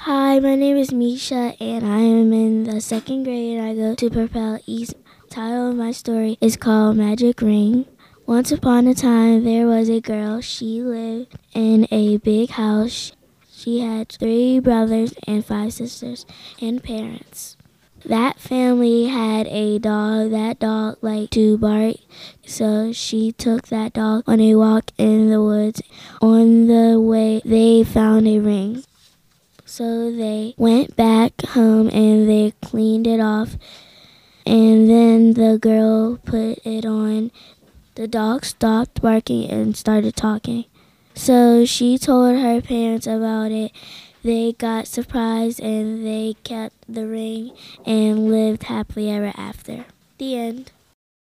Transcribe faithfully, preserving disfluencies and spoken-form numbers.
Hi, my name is Misha, and I am in the second grade, and I go to Propel East. The title of my story is called Magic Ring. Once upon a time, there was a girl. She lived in a big house. She had three brothers and five sisters and parents. That family had a dog. That dog liked to bark, so she took that dog on a walk in the woods. On the way, they found a ring. So they went back home and they cleaned it off. And then the girl put it on. The dog stopped barking and started talking. So she told her parents about it. They got surprised and they kept the ring and lived happily ever after. The end.